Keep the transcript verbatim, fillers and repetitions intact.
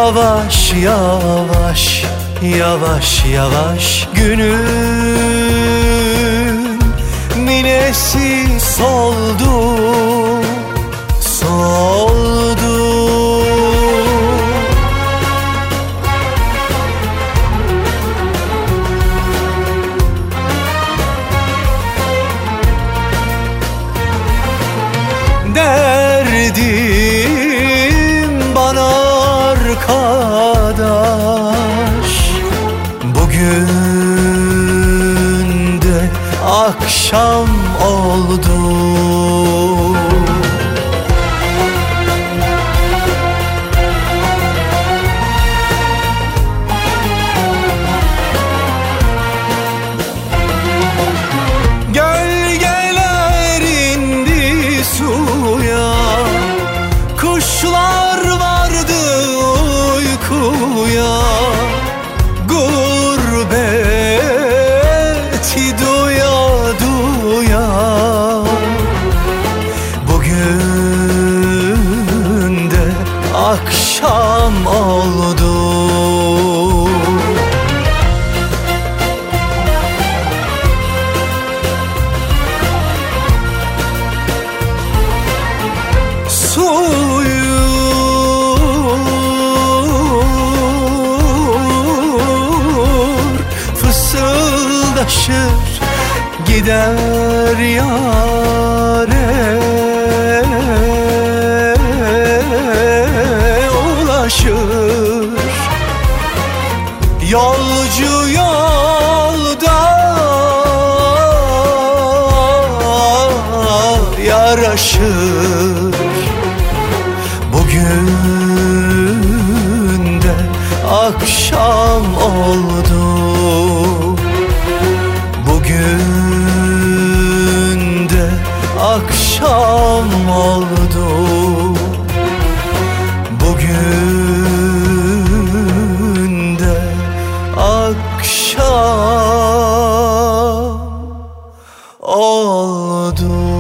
Yavaş yavaş, yavaş yavaş günün minesi soldu, soldu. Derdim bana arkadaş, bugün de akşam oldu. Gölgeler indi suya, kuşlar vardı uykuya. Gurbeti duya duya, bugün de akşam oldu. Suyur fısıldaşır gider yâre ulaşır. Yolcu yolda yaraşır, bugün de akşam oldu. Bugün de akşam oldu. Bugün de akşam oldu.